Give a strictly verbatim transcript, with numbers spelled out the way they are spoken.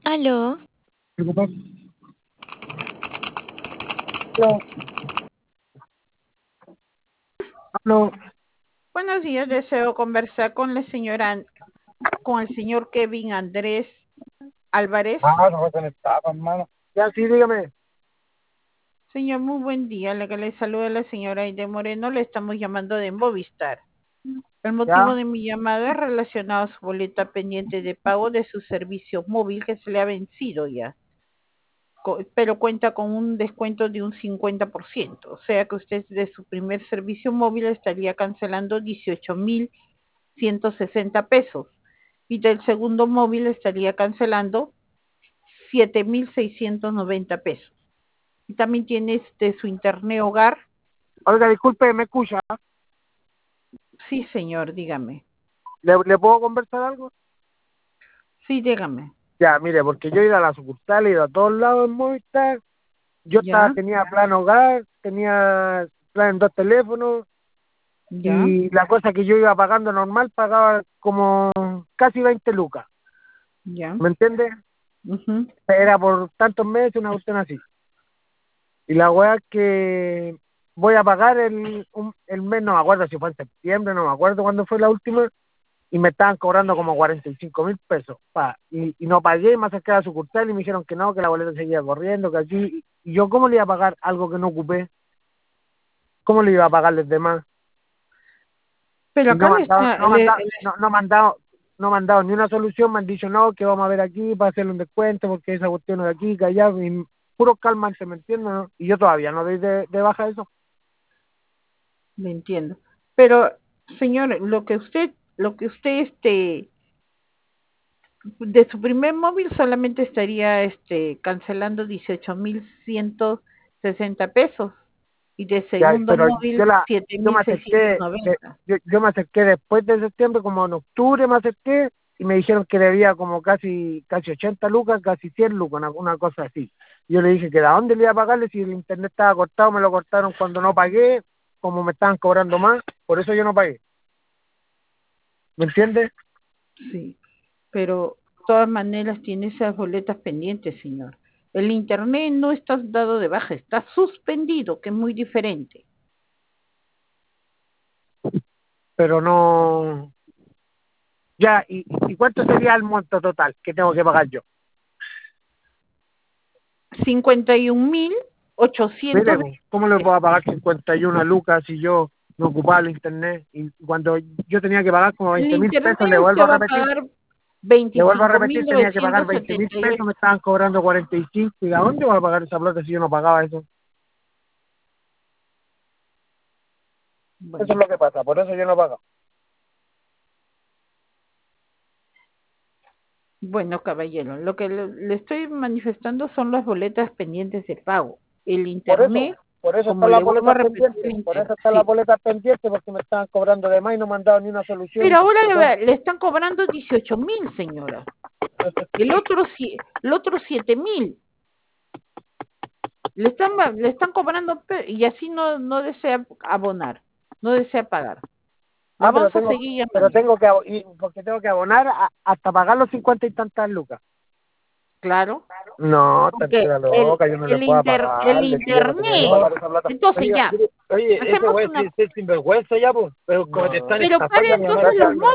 Aló. Aló, aló. Buenos días, deseo conversar con la señora, con el señor Kevin Andrés Álvarez. Ah, no me conectaba, hermano. Ya, sí, dígame. Señor, muy buen día. La que le saluda la señora Aide Moreno, le estamos llamando de Movistar. El motivo Ya. de mi llamada es relacionado a su boleta pendiente de pago de su servicio móvil que se le ha vencido ya, Co- pero cuenta con un descuento de un cincuenta por ciento. O sea que usted de su primer servicio móvil estaría cancelando dieciocho mil ciento sesenta pesos y del segundo móvil estaría cancelando siete mil seiscientos noventa pesos. Y también tiene este, su internet hogar. Oiga, disculpe, ¿me escucha? Sí, señor, dígame. ¿Le, le puedo conversar algo? Sí, dígame. Ya, mire, porque yo he ido a la sucursal, he ido a todos lados en Movistar. Yo estaba, ¿Ya? tenía plan hogar, tenía plan en dos teléfonos, ¿Ya? y la cosa que yo iba pagando normal, pagaba como casi veinte lucas. ¿Ya? ¿Me entiende? Uh-huh. Era por tantos meses, una cuestión así. Y la weá es que voy a pagar el, un- el mes, no me acuerdo si fue en septiembre, no me acuerdo cuándo fue la última, y me estaban cobrando como cuarenta y cinco mil pesos. Pa, y, y no pagué, me acerqué a la sucursal y me dijeron que no, que la boleta seguía corriendo, que aquí. Y yo, ¿cómo le iba a pagar algo que no ocupé? ¿Cómo le iba a pagar los demás? Pero Y no acá me le han dado, está, no me han le- dado, le- no, no me han dado, no me han dado ni una solución, me han dicho no, que vamos a ver aquí para hacerle un descuento, porque esa cuestión es de aquí, que allá, y puro calmante, ¿me entiendes? ¿No? Y yo todavía no doy de, de baja eso. le entiendo. Pero, señor, lo que usted, lo que usted, este, de su primer móvil solamente estaría, este, cancelando dieciocho mil ciento sesenta pesos y de Ya, segundo pero yo móvil la, siete yo me mil seiscientos acerqué, de- noventa. yo, yo me acerqué después de septiembre, como en octubre me acerqué, y me dijeron que debía como casi, casi ochenta lucas, casi cien lucas, una, una cosa así. Yo le dije que de dónde le iba a pagarle si el internet estaba cortado, me lo cortaron cuando no pagué, como me estaban cobrando más, por eso yo no pagué. ¿Me entiendes? Sí, pero de todas maneras tiene esas boletas pendientes, señor. El internet no está dado de baja, está suspendido, que es muy diferente. Pero no. Ya, ¿y, y cuánto sería el monto total que tengo que pagar yo? cincuenta y un mil Mire, ochocientos. pues, ¿cómo le puedo pagar cincuenta y una lucas si yo no ocupaba el internet? Y cuando yo tenía que pagar como El veinte mil pesos, le internet vuelvo usted a va a repetir, pagar le vuelvo a veinticinco repetir, mil tenía que pagar novecientos veinte mil setenta y pesos, ocho. me estaban cobrando cuarenta y cinco, ¿y a dónde voy a pagar esa plata si yo no pagaba eso? Eso Bueno, es lo que pasa, por eso yo no pago. bueno, caballero, lo que le, le estoy manifestando son las boletas pendientes de pago. El Por eso, internet, por eso como están las le vuelvo a boletas repetir, el pendientes, por inter- eso están las sí. boletas pendientes, porque me estaban cobrando de más y no me han dado ni una Pero solución. ahora Entonces, le, le están cobrando dieciocho mil, señora. El otro, si- el otro siete mil. Le están, le están cobrando pe- y así no, no desea abonar, no desea pagar. Lo ah, pero vamos a tengo, seguir pero llamando. tengo que, abo- y- porque tengo que abonar a- hasta pagar los cincuenta y tantas lucas. Claro, No, porque tranquila el, loca, yo no le el, puedo inter, el pagar, le si yo no tenía que internet, pagar esa plata. entonces Oye, ya, mire, oye, ese hacemos güey sí una, es sinvergüenza ya, pues, pero como te están pero para estafando, mi amor. entonces los Gracias.